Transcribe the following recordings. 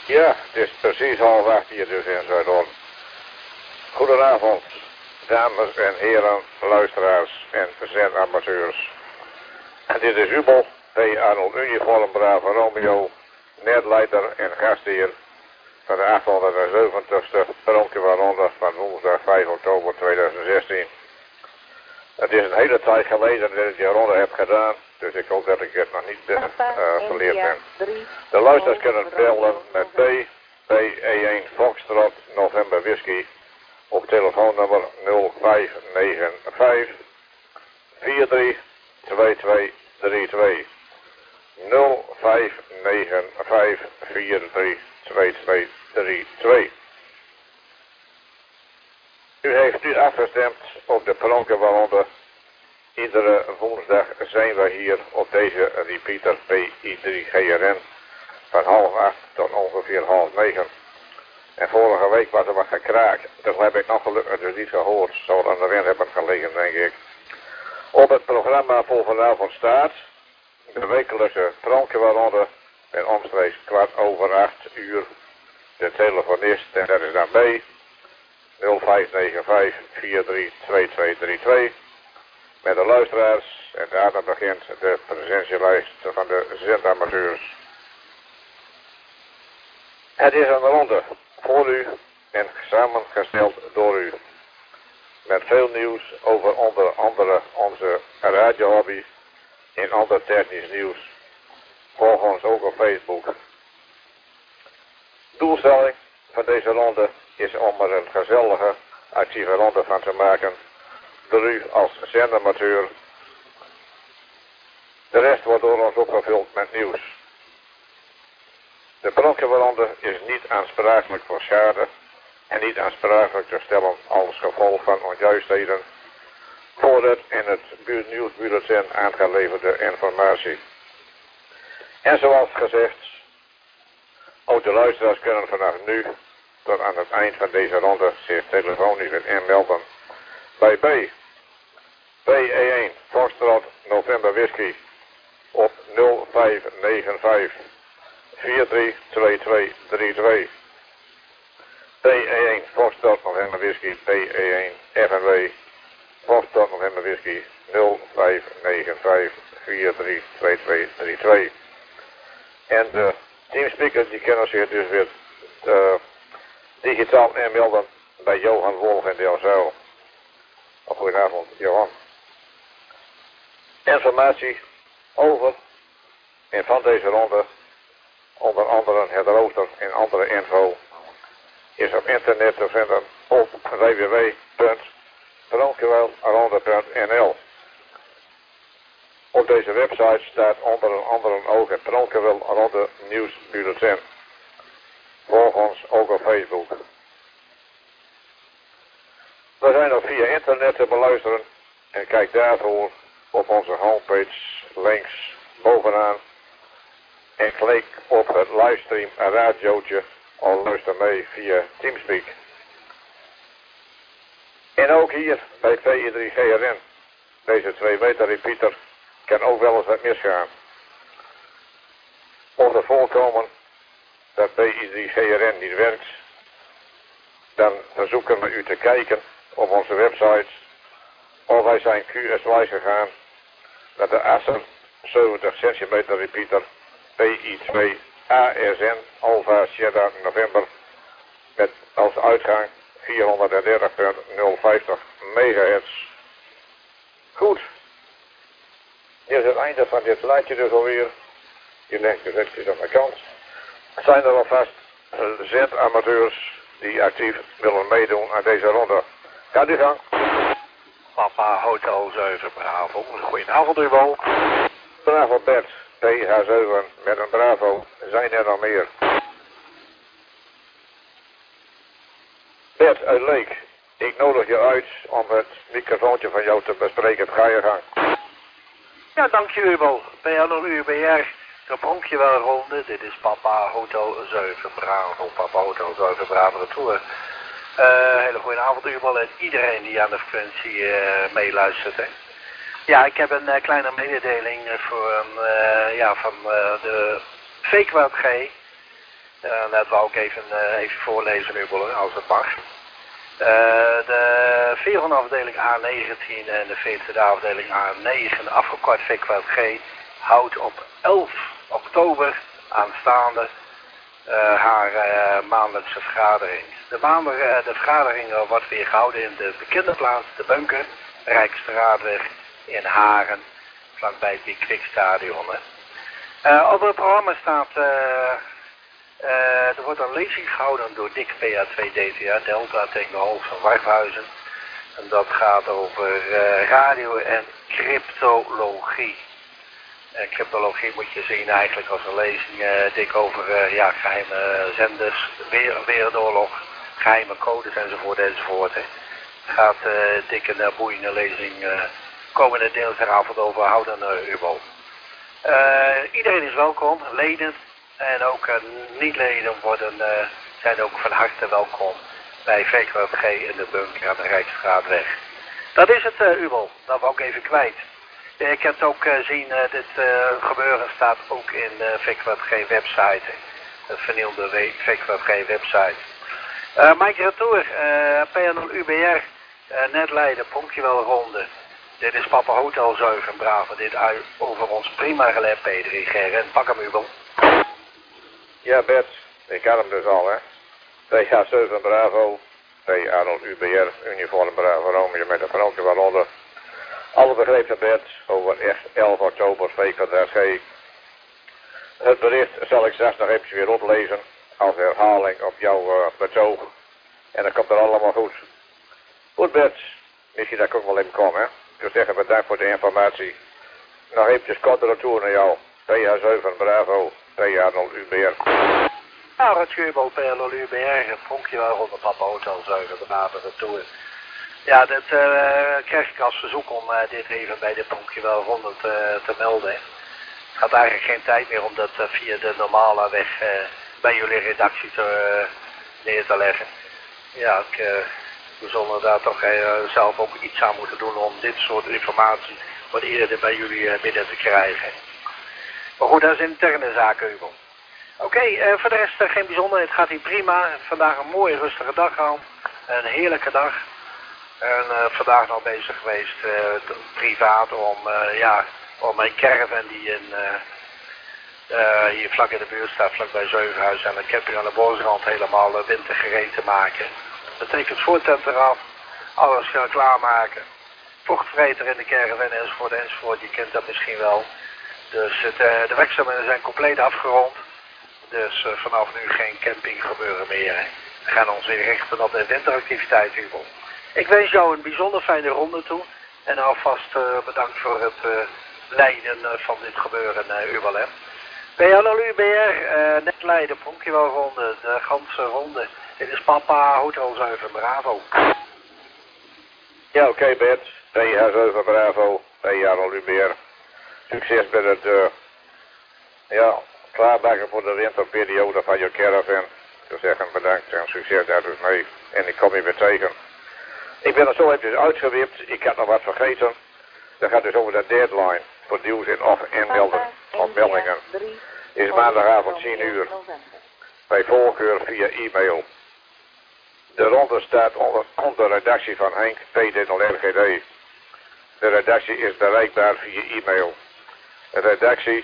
Ja, het is precies 7:30 hier dus in Zuidhoorn. Goedenavond, dames en heren, luisteraars en zendamateurs. En dit is Ubel, P. Uniform Bravo Romeo, netleider en gastheer van de 870ste Bronkewaarronde van woensdag 5 oktober 2016. Het is een hele tijd geleden dat ik die ronde heb gedaan, dus ik hoop dat ik het nog niet verleerd ben. De luisteraars kunnen bellen met PE1 Foxtrot November Whisky op telefoonnummer 0595 432232. 0595 432232. U heeft nu afgestemd op de Bronkewaarronde. Iedere woensdag zijn we hier op deze repeater PI3GRN van 7:30 tot ongeveer 8:30. En vorige week was er wat gekraakt. Dat heb ik nog gelukkig dus niet gehoord. Zou aan de wind hebben gelegen, denk ik. Op het programma voor vanavond staat de wekelijkse Bronkewaarronde en omstreeks 7:15. De telefonist, en dat is dan B. 0595 432232. Met de luisteraars en daarna begint de presentielijst van de zendamateurs. Het is een ronde voor u en samengesteld door u. Met veel nieuws over onder andere onze radiohobby en ander technisch nieuws. Volg ons ook op Facebook. Doelstelling van deze ronde is om er een gezellige, actieve ronde van te maken door u als zendamateur. De rest wordt door ons opgevuld met nieuws. De Bronkewaarronde is niet aansprakelijk voor schade en niet aansprakelijk te stellen als gevolg van onjuistheden voor het in het nieuwsbulletin aangeleverde informatie. En zoals gezegd, ook de luisteraars kunnen vanaf nu tot aan het eind van deze ronde zich telefonisch inmelden bij PE1 Foxtrot November Whisky op 0595 432232. PE1 Foxtrot November Whisky, PE1 FNW Foxtrot November Whisky 0595 432232. En de teamspeakers die kunnen zich dus weer digitaal inmelden bij Johan Wolf in Delfzijl. Goedenavond, Johan. Informatie over en van deze ronde, onder andere het rooster en andere info, is op internet te vinden op www.bronkewaarronde.nl. Op deze website staat onder andere ook het Bronkewaarronde nieuwsbulletin. Volg ons ook op Facebook. We zijn ook via internet te beluisteren en kijk daarvoor op onze homepage links bovenaan en klik op het livestream radiootje of luister mee via Teamspeak. En ook hier bij PI3GRN, deze 2 meter repeater, kan ook wel eens wat misgaan. Mocht er voorkomen dat PI3GRN niet werkt, dan verzoeken we u te kijken op onze website of wij zijn QSY gegaan naar de Acer 70 cm repeater PI2 ASN Alpha Sierra November met als uitgang 430.050 MHz. Goed, dit is het einde van dit lijstje dus alweer. Je legt de zetjes aan de kant. Zijn er alvast zendamateurs die actief willen meedoen aan deze ronde? Gaat u gang. Papa Hotel 7 Bravo. Goedenavond u wel. Bravo Bert, PH7 met een Bravo. Zijn er nog meer? Bert uit Leek, ik nodig je uit om het microfoontje van jou te bespreken. Ga je gang. Ja, dank je wel. BR, de Bronkewaarronde. Dit is Papa Hotel 7 Bravo. Papa Hotel 7 Bravo retour. Hele goede avond u wel en iedereen die aan de frequentie meeluistert. Hè. Ja, ik heb een kleine mededeling voor van de VQG. Dat wou ik even voorlezen, Ubel, als het mag. De 400 afdeling A19 en de 40 afdeling A9, afgekort VKG, houdt op 11 oktober aanstaande haar maandelijkse vergadering. De vergadering wordt weer gehouden in de bekende plaats, de Bunker, Rijksstraatweg in Haren, vlakbij het Bikwikstadion. Op het programma staat, er wordt een lezing gehouden door Dick PA2DTA Delta Technologie van Warfhuizen. En dat gaat over radio en cryptologie. Cryptologie moet je zien eigenlijk als een lezing, Dick, over geheime zenders, wereldoorlog, geheime codes enzovoort. Gaat Dick een boeiende lezing komende dinsdagavond over houden, Ubel. Iedereen is welkom, leden en ook niet-leden zijn ook van harte welkom bij VKG in de Bunker aan de Rijksstraatweg. Dat is het, Ubel, dat wou ik even kwijt. Ik heb het ook zien, dit gebeuren staat ook in de VKG website, de vernielde VKG website. Mike Retour, P0UBR, net Leiden, Pronkjewel Ronde. Dit is Papa Hotel 7 Bravo, dit over ons prima gelet P3 Gerrit. Pak hem, Ubel. Ja, Bert, ik had hem dus al, hè. TH7 Bravo, P0UBR, Uniform Bravo Romeo met een Pronkjewel Ronde. Alle begrepen, Bert, over echt 11 oktober VKG. Het bericht zal ik straks nog even weer oplezen als herhaling op jouw betoog. En dan komt het allemaal goed. Goed, Bert, misschien dat ik ook wel even kom, hè. Ik wil zeggen, bedankt voor de informatie. Nog eventjes kort retour naar jou. PH7 Bravo, PH0UBR. Ja, Retour PH0UBR, Pronkjewel Ronde Papa Hotel 7 Bravo Retour. Ja, dat krijg ik als verzoek om dit even bij de Pronkjewel Ronde te melden. Het gaat eigenlijk geen tijd meer om dat via de normale weg bij jullie redactie neer te leggen. Ja, we zullen daar toch zelf ook iets aan moeten doen om dit soort informatie wat eerder bij jullie binnen te krijgen. Maar goed, dat is interne zaken, Hugo. Oké, voor de rest geen bijzonderheid. Het gaat hier prima. Vandaag een mooie rustige dag aan. Een heerlijke dag. En vandaag nog bezig geweest privaat om mijn caravan die hier vlak in de buurt staat, vlak bij Zevenhuis en een camping aan de bosrand helemaal wintergereed te maken. Dat betekent voortent eraf, alles gaan klaarmaken, vochtvreter in de caravan enzovoort, je kent dat misschien wel. Dus de werkzaamheden zijn compleet afgerond, dus vanaf nu geen camping gebeuren meer. Hè. We gaan ons weer richten op de winteractiviteit, Hugo. Ik wens jou een bijzonder fijne ronde toe. En alvast bedankt voor het leiden van dit gebeuren, Ubel. PLUBR, net Leiden, Pronkjewel Ronde, de ganse ronde. Dit is Papa Hotel 7 Bravo. Ja, oké, Bert. PH7 Bravo, PLUBR. Succes met het klaarmaken voor de winterperiode van je caravan. Ik wil zeggen bedankt en succes daar dus mee. En ik kom je weer tegen. Ik ben er zo even uitgewipt. Ik had nog wat vergeten. Dat gaat dus over de deadline voor nieuws en opmeldingen. Is maandagavond 10 uur. Bij voorkeur via e-mail. De ronde staat onder redactie van Henk PD0RGD. De redactie is bereikbaar via e-mail. De redactie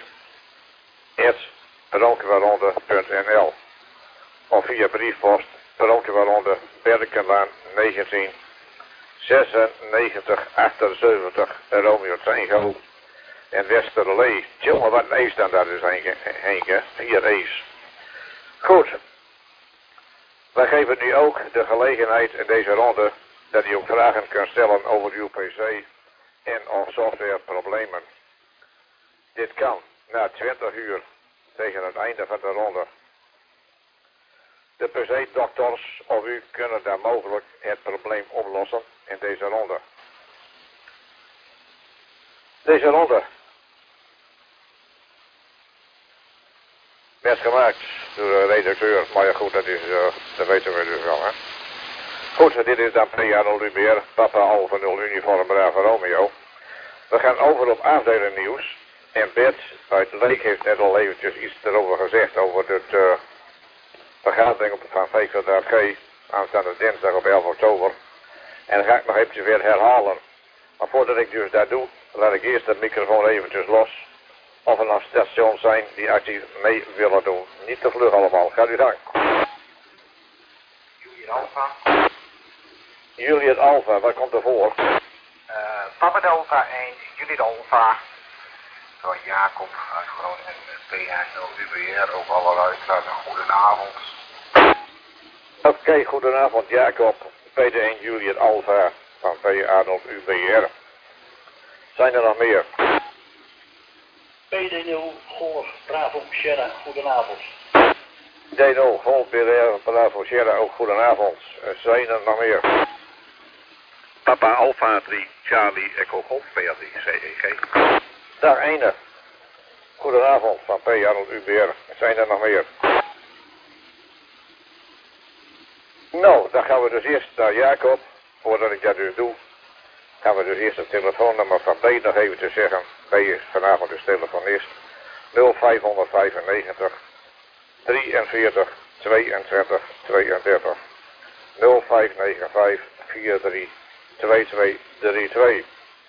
@pronkjewelronde.nl of via briefpost Pronkjewelronde Berkenlaan 19 96 78 Romeo Tango en Westerlee. Tjonge, wat een ees dan daar is, Henke. 4 ees. Goed. Wij geven nu ook de gelegenheid in deze ronde dat u ook vragen kunt stellen over uw PC en of softwareproblemen. Dit kan na 20 uur tegen het einde van de ronde. De PC-dokters of u kunnen daar mogelijk het probleem oplossen in deze ronde. Deze ronde werd gemaakt door de redacteur, maar ja goed, dat weten we dus wel, hè. Goed, dit is dan PH0UBR, Papa Alpha 0 Uniform Bravo Romeo. We gaan over op afdeling nieuws. En Bert uit Leek heeft net al eventjes iets erover gezegd, over het vergadering op van VVD aanstaande dinsdag op 11 oktober. En dan ga ik nog eventjes weer herhalen. Maar voordat ik dus dat doe, laat ik eerst de microfoon eventjes los. Of er nog stations zijn die actief mee willen doen. Niet te vlug allemaal. Gaat u gang. Juliet Alpha. Juliet Alpha, wat komt er voor? Papa Delta 1, Juliet Alpha. Van Jacob uit Groningen, PN0 UBR, ook alle luisteraars een goedenavond. Oké, goedenavond Jacob, PD1 Juliet Alpha van PA0 UBR. Zijn er nog meer? PD0 Golf Bravo Sierra, goedenavond. D0 Golf Bravo Sierra, ook goedenavond. Zijn er nog meer? Papa Alpha 3 Charlie Echo Golf PA3 CEG. Dag 1. Goedenavond van PA0 UBR. Zijn er nog meer? Nou, dan gaan we dus eerst naar Jacob. Voordat ik dat dus doe, gaan we dus eerst het telefoonnummer van B nog even te zeggen. B is vanavond dus telefonist. 0595 43 22 32. 0595 43 2232.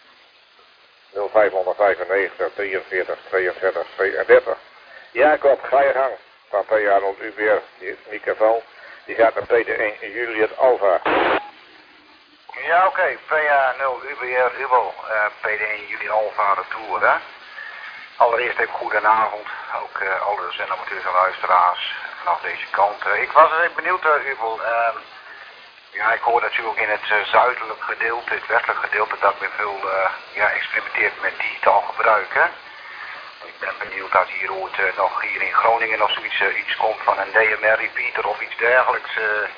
0595 43 22 32. Jacob, ga je gang van PA0 UBR. Die microfoon, die gaat naar PD1 Juliet Alpha. Ja, oké. PA0 UBR Hubo, PD1 Juliet Alpha retour, hè. Allereerst even goedenavond, ook alle zendamateurs en luisteraars vanaf deze kant. Ik was even benieuwd, Hubo. Ja, ik hoor natuurlijk in het zuidelijk gedeelte, het westelijk gedeelte, dat men veel experimenteert met digitaal gebruik, hè. Ik ben benieuwd als hier ooit nog hier in Groningen nog zoiets iets komt van een DMR repeater of iets dergelijks.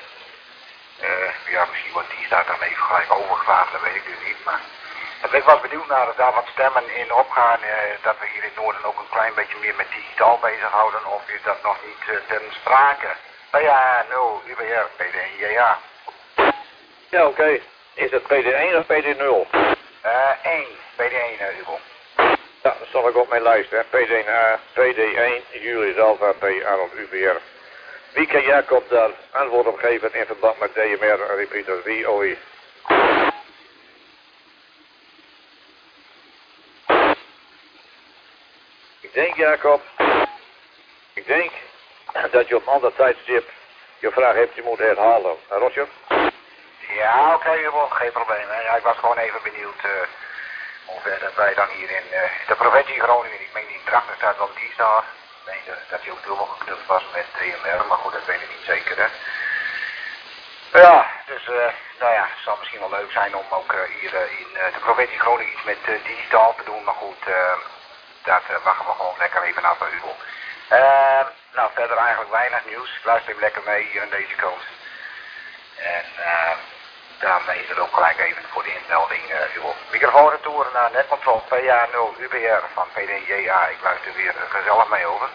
Ja, misschien wordt die daar dan even gelijk overgevaagd, dat weet ik dus niet. Maar ik was benieuwd naar daar wat stemmen in opgaan, dat we hier in het noorden ook een klein beetje meer met digitaal bezighouden, of is dat nog niet ten sprake? Ja, 0, UBR, PD1, ja. Ja, oké. Is het PD1 of PD0? 1, PD1, Hugo. Ja, dat zal ik op mijn lijst, hè. PD1A, PD1, Juliet Alpha, PA0 UBR. Wie kan Jacob daar antwoord op geven in verband met DMR repeaters? Wie, OI? Ik denk, Jacob, dat je op een ander tijdstip je vraag hebt je moet herhalen. Roger? Ja, oké, Hugo, geen probleem. Hè. Ja, ik was gewoon even benieuwd hoe ver dat wij dan hier in de provincie Groningen, ik meen die trachter staat wel die staat. Ik meen dat hij ook dubbel geknupt was met DMR, maar goed, dat weet ik niet zeker, hè. Ja, dus nou ja, het zal misschien wel leuk zijn om ook hier in de provincie Groningen iets met digitaal te doen, maar goed, dat wachten we gewoon lekker even af bij Hugo. Nou, verder eigenlijk weinig nieuws. Ik luister even lekker mee hier aan deze kant. En daarmee is het ook gelijk even voor de inmelding. Uw microfoonretour naar netcontrol PA0 UBR van PD1JA. Ik luister weer gezellig mee over.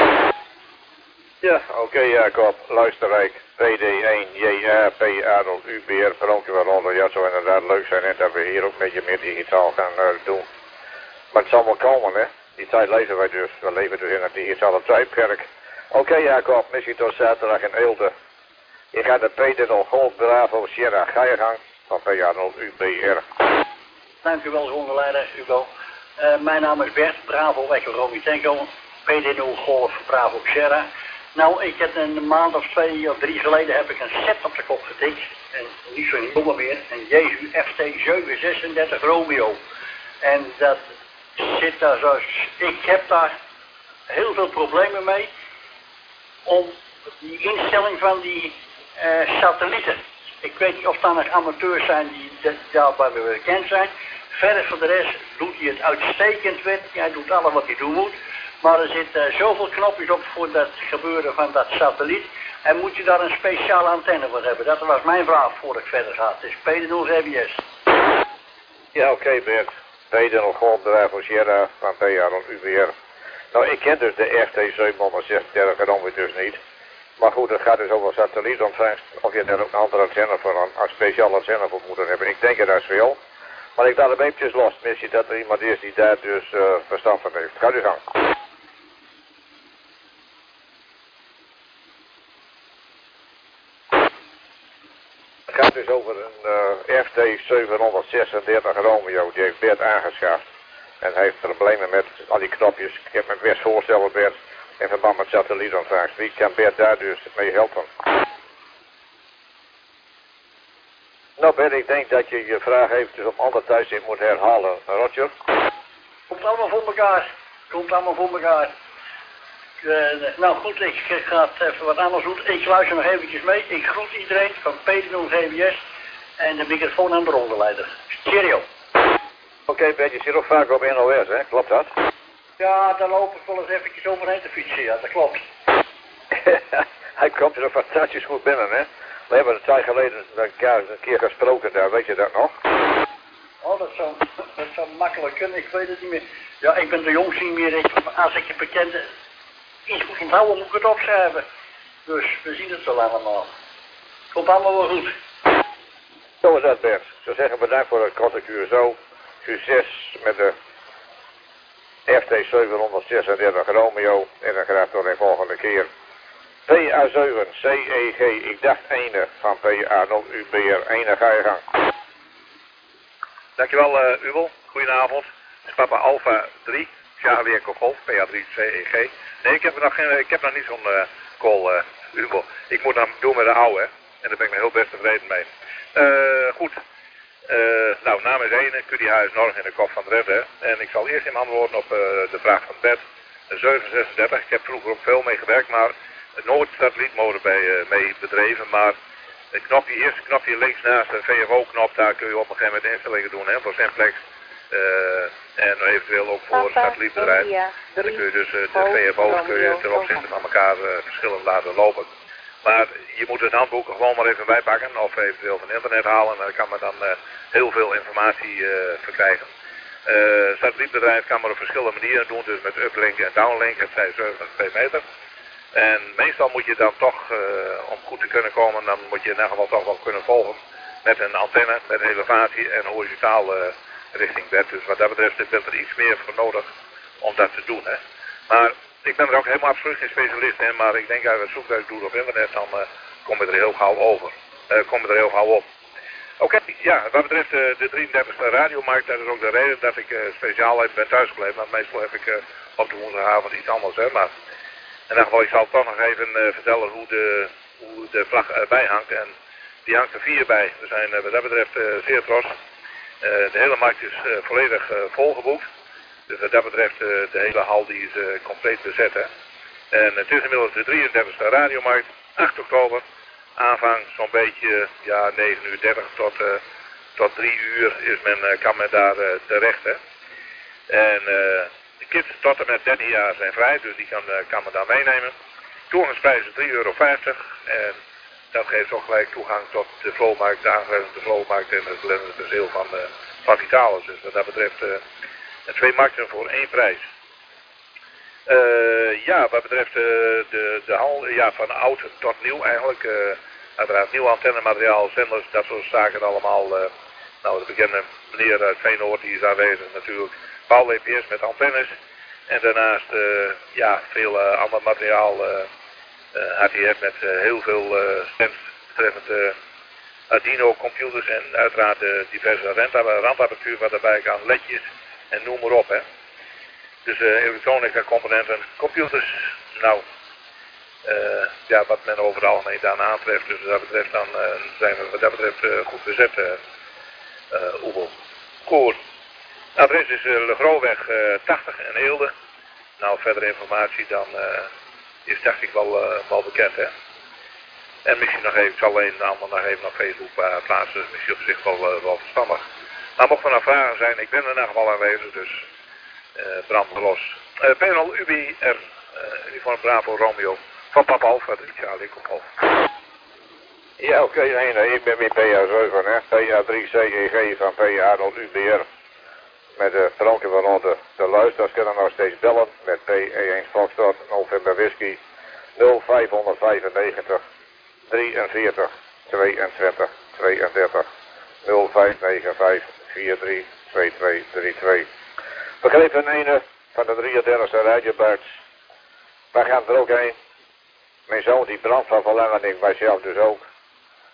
Ja, oké, Jacob. Luisterrijk. PD1JA, PA0 UBR. Veronk je wel onder. Ja, het zou inderdaad leuk zijn hè, dat we hier ook een beetje meer digitaal gaan doen. Maar het zal wel komen, hè. Die tijd leven wij dus. We leven dus in het digitale tijdperk. Oké, Jacob. Missie tot zaterdag in Eelde. Je gaat de PD0 Golf Bravo Sierra. Ga je gang van PA0 UBR. Dank u wel, zonderleider Hugo. Mijn naam is Bert, Bravo Echo Romitenko, PD0 Golf Bravo Sierra. Nou, ik heb een maand of 2 of 3 geleden heb ik een set op de kop getikt. En niet zo heel meer. Een Jehu FT 736 Romeo. En dat zit daar zo. Ik heb daar heel veel problemen mee om die instelling van die satellieten. Ik weet niet of daar nog amateurs zijn die daarbij bekend zijn. Verder voor de rest doet hij het uitstekend. Hij doet alles wat hij doen moet. Maar er zitten zoveel knopjes op voor dat gebeuren van dat satelliet. En moet je daar een speciale antenne voor hebben? Dat was mijn vraag voor ik verder ga. Het is PD0 GBS. Ja, oké, Bert. PD0 Golf Bravo Sierra van PA0 UBR. Nou, ik ken dus de FT 736 Romeo dus niet. Maar goed, het gaat dus over satellietontvangst. Of je daar ook een andere antenne voor een speciale antenne voor moet hebben. Ik denk dat is veel. Maar ik laat hem eventjes los. Misschien dat er iemand is die daar dus verstand van heeft. Ga u gang. gaat dus over een FT 736 Romeo. Die heeft Bert aangeschaft. En hij heeft problemen met al die knopjes. Ik heb me best voorstellen, Bert, in verband met satellietontvangst. Wie kan Bert daar dus mee helpen? Nou Bert, ik denk dat je je vraag eventjes op ander tijdstip moet herhalen. Roger? Komt allemaal voor elkaar. Komt allemaal voor elkaar. Nou goed, ik ga het even wat anders doen. Ik luister nog eventjes mee. Ik groet iedereen van P0 GBS en de microfoon aan de rondeleider. Cheerio. Oké, Bert, je zit ook vaak op NOS, hè? Klopt dat? Ja, daar loop ik wel eens eventjes overheen te fietsen, ja, dat klopt. Hij komt er fantastisch goed binnen, hè? We hebben een tijd geleden een keer gesproken daar, weet je dat nog? Oh, dat zou makkelijk kunnen, ik weet het niet meer. Ja, ik ben de jongste niet meer. Als ik je bekende iets goed onthouden, moet ik het opschrijven. Dus we zien het wel allemaal. Komt allemaal wel goed. Zo is dat, Bert. Ik zou zeggen, bedankt voor het korte Curaçao. Succes met de FT 736 Romeo. En dan graag tot een volgende keer. PA7 CEG, ik dacht ene van PA0 UBR. Ene, ga je gang. Dankjewel, Ubel. Goedenavond. Het is Papa Alpha 3, Charlie Echo Golf, PA3 CEG. Nee, ik heb nog niet zo'n call, Ubel. Ik moet hem doen met de oude, en daar ben ik me heel best tevreden mee. Goed. Nou, naam is 1, Cudiehuis Norg in de kop van Redden. En ik zal eerst in antwoorden op de vraag van Bert. 736, ik heb vroeger ook veel mee gewerkt, maar nooit satellietmode mee bedreven. Maar het knopje, eerste knopje links naast de VFO-knop, daar kun je op een gegeven moment instellingen doen, hè, voor Simplex. En eventueel ook voor het satellietbedrijf. En dan kun je dus de VFO's kun je ten opzichte van elkaar verschillend laten lopen. Maar je moet het handboek gewoon maar even bijpakken of eventueel van internet halen en dan kan men dan heel veel informatie verkrijgen. Satellietbedrijf kan maar op verschillende manieren doen, dus met uplink en downlink, het zijn 2 meter. En meestal moet je dan toch, om goed te kunnen komen, dan moet je in ieder geval toch wel kunnen volgen met een antenne, met elevatie en horizontaal richting bed. Dus wat dat betreft is er iets meer voor nodig om dat te doen. Hè. Maar ik ben er ook helemaal absoluut geen specialist in, maar ik denk als je het zoekwerk doet op internet, dan kom je er heel gauw over. Kom je er heel gauw op. Oké, ja, wat betreft de 33e radiomarkt, dat is ook de reden dat ik speciaal even ben thuisgebleven. Want meestal heb ik op de woensdagavond iets anders, hè. Maar in ieder geval, ik zal toch nog even vertellen hoe de vlag erbij hangt. En die hangt er 4 bij. We zijn wat dat betreft zeer trots. De hele markt is volledig volgeboekt. Dus wat dat betreft de hele hal die is compleet bezet. Hè. En het is inmiddels de 33e radiomarkt, 8 oktober. Aanvang zo'n beetje, ja, 9:30 tot 3 uur kan men daar terecht. Hè. En de kids tot en met 13 jaar zijn vrij, dus die kan men daar meenemen. Toegangsprijs is €3,50 en dat geeft ook gelijk toegang tot de Vloomarkt, de aangrenzende Vloomarkt en het belendende perceel van Vitalis. Dus wat dat betreft 2 markten voor 1 prijs. Ja, wat betreft de hal, ja, van oud tot nieuw eigenlijk. Uiteraard nieuw antennemateriaal, zenders, dat soort zaken allemaal. Nou, de bekende meneer uit Veenoord die is aanwezig natuurlijk. Paul EPS met antennes. En daarnaast ja, veel ander materiaal. ATF met heel veel stems betreffend Arduino computers en uiteraard diverse randapparatuur wat erbij kan, ledjes en noem maar op. Hè. Dus elektronica componenten, computers, nou, ja, wat men over het algemeen dan aantreft. Dus wat dat betreft dan zijn we wat dat betreft goed bezet, Oebel. Goed. Adres is Le Grootweg 80 in Eelde. Nou, verdere informatie dan is dacht ik wel bekend, hè. En misschien nog even, ik zal alleen allemaal nog even op Facebook plaatsen, dus misschien op zich wel verstandig. Maar mocht er nog vragen zijn, ik ben er in ieder geval aanwezig, dus brand los. Panel UBR, uniform Bravo Romeo, van Papa Alpha 3, Charlie Kophof. Ja, oké, nee, ik ben weer PA7, hè. PA3 CEG van PA0 UBR. Met de dronken van de luisteraars kunnen nog steeds bellen met P1 Foxtrot, November Whisky 0595 43 22 32 0595 43 2232. Begrepen ene van de 33e radiobuits. Wij gaan er ook heen. Mijn zoon die brandt van verlangen, ik mijzelf dus ook.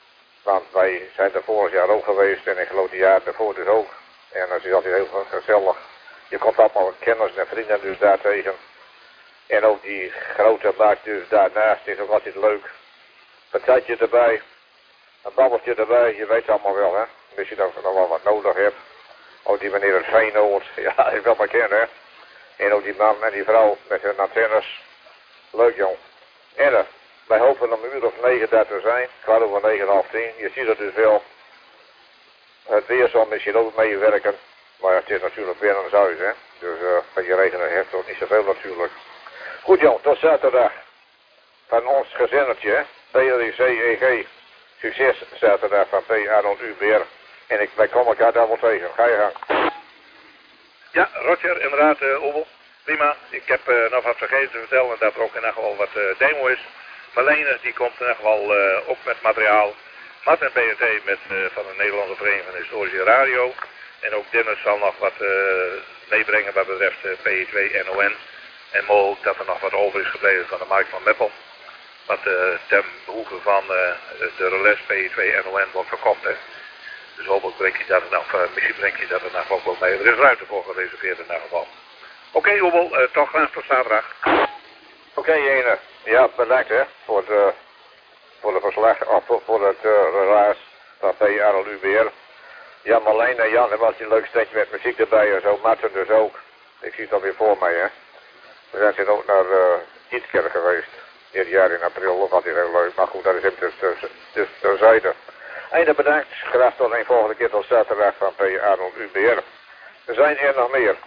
Want wij zijn er vorig jaar ook geweest en ik geloof die jaar daarvoor dus ook. En dat is altijd heel gezellig. Je komt allemaal kennis en vrienden dus daar tegen. En ook die grote bak dus daarnaast is ook altijd leuk. Een tijdje erbij, een babbeltje erbij, je weet allemaal wel hè. Als je dan nog wel wat nodig hebt. Ook die meneer het Feyenoord, ja ik wil maar kennen hè. En ook die man en die vrouw met hun antennes. Leuk jong. En wij hopen om 9:00 daar te zijn, 9:15. Je ziet het dus wel. Het weer zal misschien ook meewerken. Maar het is natuurlijk weer een huis hè. Dus met je regenen heeft ook niet zoveel natuurlijk. Goed jong, tot zaterdag. Van ons gezinnetje hè. PLIC-EG. Succes zaterdag van P. Arnold UBR. En wij komen elkaar daar wel tegen. Ga je gang. Ja, Roger, inderdaad, Obel. Prima. Ik heb nog wat vergeten te vertellen dat er ook in ieder geval wat demo is. Marlene, die komt in ieder geval ook met materiaal. Martin BRT met, van de Nederlandse Vereniging van Historische Radio. En ook Dennis zal nog wat meebrengen wat betreft PE2-NON. En mogelijk dat er nog wat over is gebleven van de markt van Meppel. Wat ten behoeve van de relais PE2-NON wordt verkocht. Hè. Dus hopelijk breng je dat er nog, misschien breng je dat er nog ook wel mee. Er is ruimte voor gereserveerd in ieder geval. Oké, Obel, toch graag tot zaterdag. Oké, Jene. Ja, bedankt hè, voor de verslag, of voor het relaas van PRL UBR. Ja, Marlene en Jan hebben een leuk steentje met muziek erbij en zo. Martin dus ook. Ik zie het alweer voor mij hè. We zijn ook naar Ietskerk geweest. Dit jaar in april, dat was heel leuk. Maar goed, dat is hem dus terzijde. Einde bedankt. Graag tot een volgende keer tot zaterdag van PRL UBR. Er zijn er nog meer.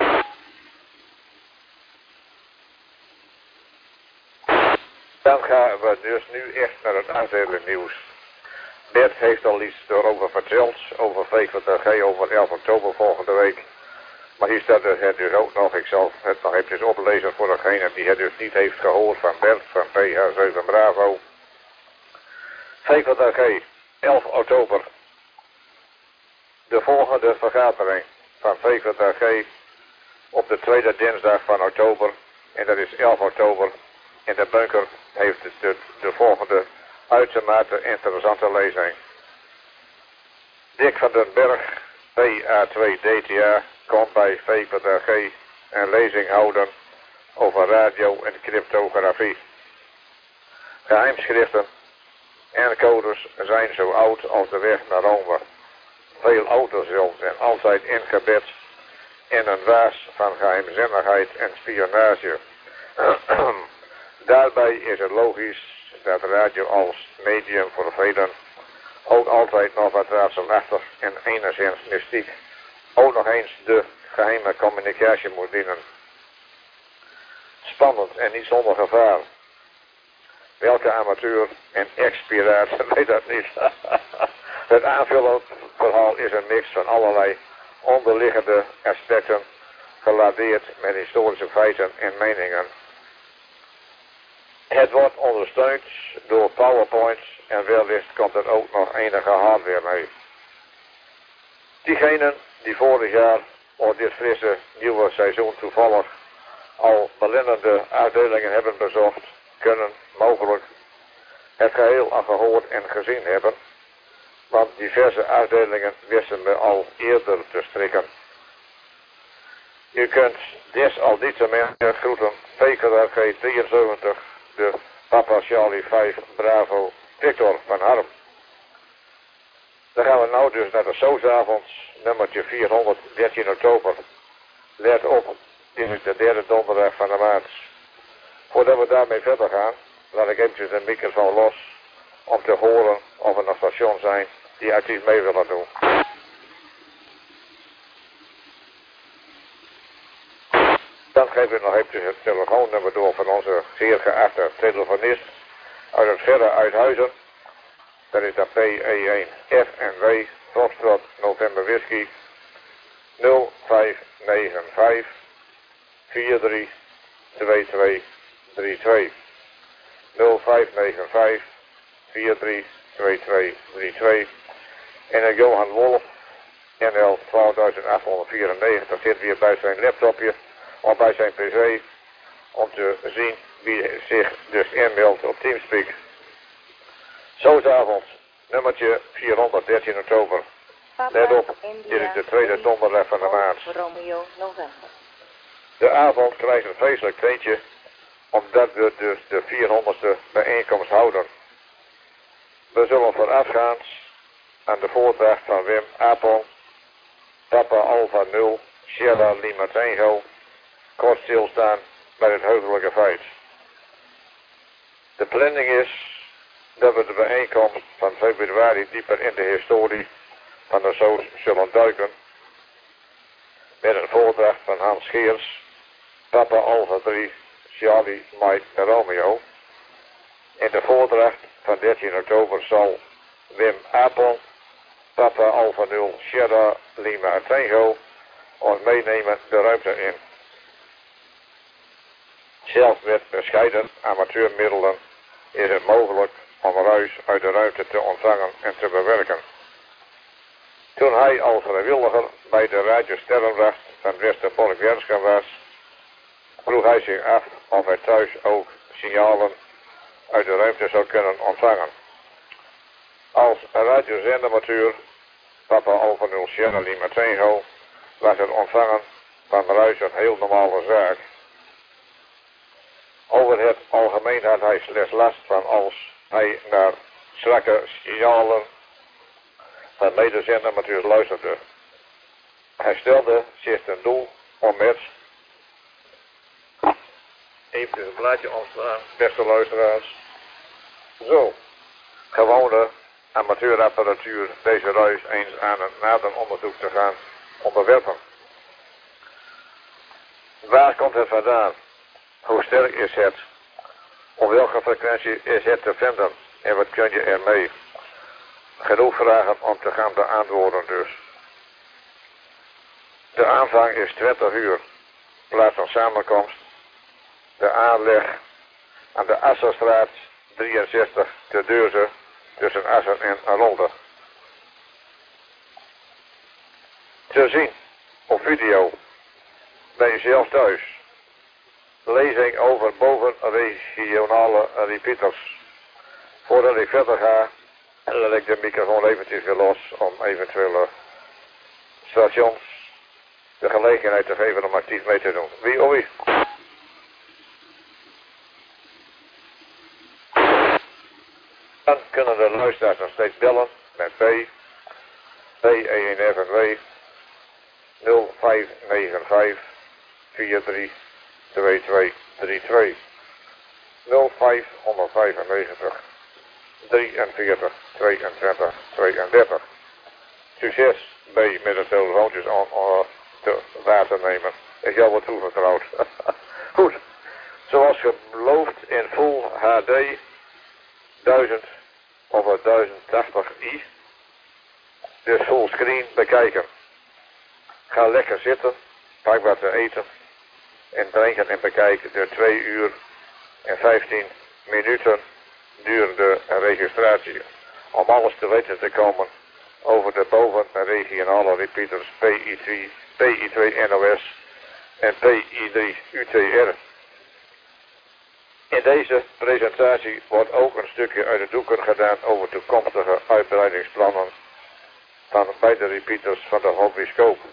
Dan gaan we dus nu echt naar het aanzijde nieuws. Bert heeft al iets erover verteld, over VVTG, over 11 oktober volgende week. Maar hier staat het dus ook nog, ik zal het nog eventjes oplezen voor degene die het dus niet heeft gehoord van Bert van PH7 Bravo. VVTG, 11 oktober. De volgende vergadering van VVTG op de tweede dinsdag van oktober, en dat is 11 oktober. In de bunker heeft de volgende uitermate interessante lezing. Dick van den Berg, PA2DTA, komt bij VVTG een lezing houden over radio en cryptografie. Geheimschriften en codes zijn zo oud als de weg naar Rome. Veel ouder zelfs en altijd ingebed in een waas van geheimzinnigheid en spionage. Daarbij is het logisch dat radio als medium voor velen ook altijd nog wat raadselachtig en enigszins mystiek ook nog eens de geheime communicatie moet dienen. Spannend en niet zonder gevaar. Welke amateur en ex-piraat weet dat niet. Het aanvullend verhaal is een mix van allerlei onderliggende aspecten geladeerd met historische feiten en meningen. Het wordt ondersteund door PowerPoints en wellicht komt er ook nog enige hardware mee. Diegenen die vorig jaar of dit frisse nieuwe seizoen toevallig al belendende uitdelingen hebben bezocht, kunnen mogelijk het geheel al gehoord en gezien hebben, want diverse uitdelingen wisten we al eerder te strikken. U kunt desalniettemin groeten VKRG 73, de Papa Charlie 5 Bravo Victor van Harm. Dan gaan we nou dus naar de Soosavonds, nummertje 413 oktober. Let op, dit is de derde donderdag van de maand. Voordat we daarmee verder gaan, laat ik eventjes de microfoon los om te horen of er nog stations zijn die actief mee willen doen. Dan geef ik nog eventjes het telefoonnummer door van onze zeer geachte telefonist uit het verre Uithuizen. Dat is de PE1FNW, Foxtrot November Whisky 0595 432232 0595 432232 en een Johan Wolf NL 12894 zit weer bij zijn laptopje of bij zijn pc om te zien wie zich dus inmeldt op Teamspeak. Zo'savonds Nummertje 413 oktober. Let op, dit is de tweede donderdag van de maand. Romeo November. De avond krijgt een vreselijk tintje, omdat we dus de 400ste bijeenkomst houden. We zullen voorafgaand aan de voordracht van Wim Apel, Papa Alpha 0, Sierra Lima Tango, kort stilstaan bij het heugelijke feit. De planning is dat we de bijeenkomst van februari dieper in de historie van de Soos zullen duiken, met een voordracht van Hans Geers, Papa Alpha 3, Charlie Mike Romeo. In de voordracht van 13 oktober zal Wim Apel, Papa Alpha 0, Sierra Lima Tango ons meenemen de ruimte in. Zelfs met bescheiden amateurmiddelen is het mogelijk om ruis uit de ruimte te ontvangen en te bewerken. Toen hij als vrijwilliger bij de Radio Sterrenwacht van Westerbork werkzaam was, vroeg hij zich af of hij thuis ook signalen uit de ruimte zou kunnen ontvangen. Als radiozendamateur, Papa Alpha 0 Sierra Lima Tango, was het ontvangen van ruis een heel normale zaak. Over het algemeen had hij slechts last van als hij naar zwakke signalen van medezendamateurs luisterde. Hij stelde zich ten doel om met even een blaadje omslaan, beste luisteraars, zo gewone amateurapparatuur deze ruis eens aan een nader onderzoek te gaan onderwerpen. Waar komt het vandaan? Hoe sterk is het? Op welke frequentie is het te vinden? En wat kun je ermee? Genoeg vragen om te gaan beantwoorden dus. De aanvang is 20 uur. Plaats van samenkomst. De aanleg aan de Asserstraat 63 te Deurzen tussen Assen en Rolde. Te zien op video bij jezelf thuis. Lezing over bovenregionale repeaters. Voordat ik verder ga, laat ik de microfoon eventjes weer los om eventuele stations de gelegenheid te geven om actief mee te doen. Wie of wie? Dan kunnen de luisteraars nog steeds bellen met P1FNW 0595 432232 0595 43 22 32. Succes bij met de telefoontjes te waar te nemen. Ik jou wat toevertrouwd. Goed. Zoals beloofd in Full HD 1000 of 1080i. Dus fullscreen bekijken. Ga lekker zitten. Pak wat te eten. En drinken en bekijken de 2 uur en 15 minuten durende registratie. Om alles te weten te komen over de bovenregionale repeaters PI2 NOS en PI3 UTR. In deze presentatie wordt ook een stukje uit de doeken gedaan over toekomstige uitbreidingsplannen van beide repeaters van de Hobbyscope.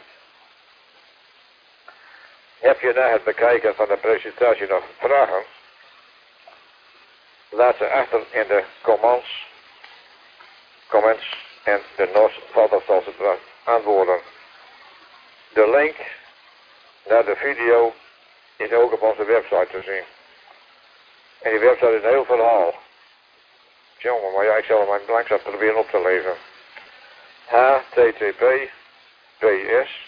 Heb je na het bekijken van de presentatie nog vragen? Laat ze achter in de comments en de NOS valt dat als het ware antwoorden. De link naar de video is ook op onze website te zien. En die website is een heel verhaal. Jongen, maar ja, ik zal hem langzaam proberen op te lezen. http://PS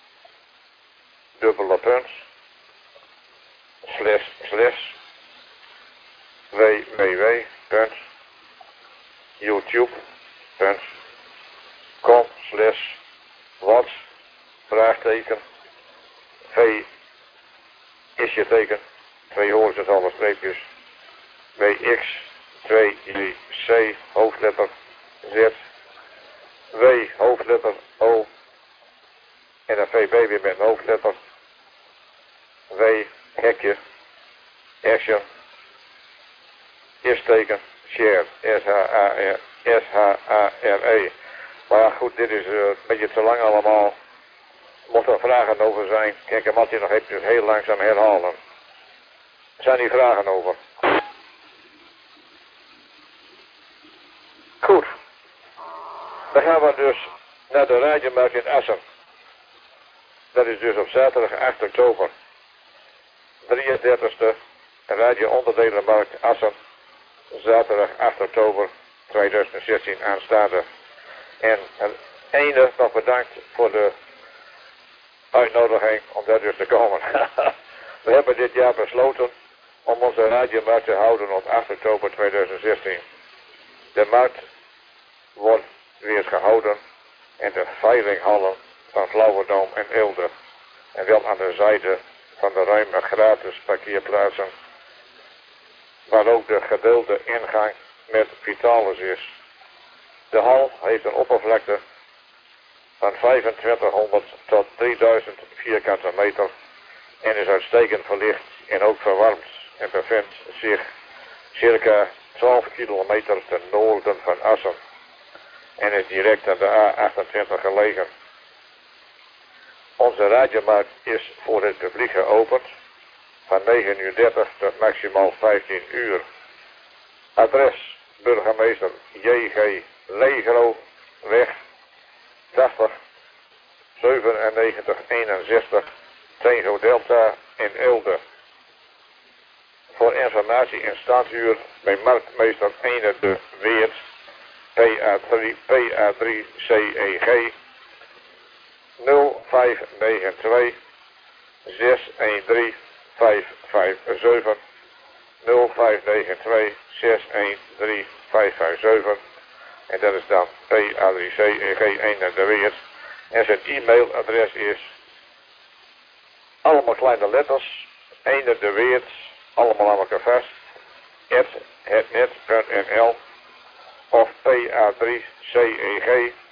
www.youtube.com/what v is je teken 2 horizontale streepjes wx 2c hoofdletter z w hoofdletter o en een vb weer met een hoofdletter w hekje action is teken share SHARE S-H-A-R-E. Maar ja, goed, dit is een beetje te lang allemaal. Mocht er vragen over zijn, kijk, ik mag je nog eventjes heel langzaam herhalen. Zijn die vragen over? Goed. Dan gaan we dus naar de radiomarkt in Assen. Dat is dus op zaterdag 8 oktober. 33e radio-onderdelenmarkt Assen. Zaterdag 8 oktober 2016 aanstaande. En het ene nog bedankt voor de uitnodiging om daar dus te komen. We hebben dit jaar besloten om onze radiomarkt te houden op 8 oktober 2016. De markt wordt weer gehouden in de veilinghallen van Flauwerdam en Eelde. En wel aan de zijde van de ruime gratis parkeerplaatsen, waar ook de gedeelde ingang met Vitalis is. De hal heeft een oppervlakte van 2500 tot 3000 vierkante meter en is uitstekend verlicht en ook verwarmd en bevindt zich circa 12 kilometer ten noorden van Assen en is direct aan de A28 gelegen. Onze radiomarkt is voor het publiek geopend van 9:30 tot maximaal 15 uur. Adres: burgemeester J.G. Legroweg 80 97 61 Tango Delta in Eelde. Voor informatie en standhuur bij marktmeester Ene de Weert PA3CEG 0592 613 557 0592 613 557 en dat is dan PA3CEG1 de Weert en zijn e-mailadres is allemaal kleine letters Ene de Weert allemaal aan elkaar vast @hetnet.nl of PA3CEG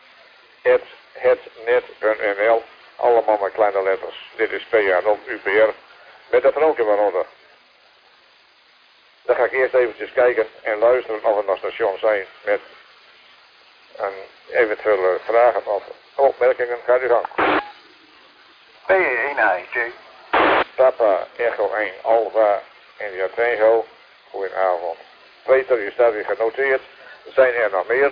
@hetnet.nl allemaal met kleine letters. Dit is PA0UBR met dat rookje waaronder. Dan ga ik eerst eventjes kijken en luisteren of er nog stations zijn met een eventuele vragen of opmerkingen. Gaat u gang. P1AIT. Papa Echo 1 Alpha India Tango. Goedenavond. Peter, je staat weer genoteerd. Zijn er nog meer?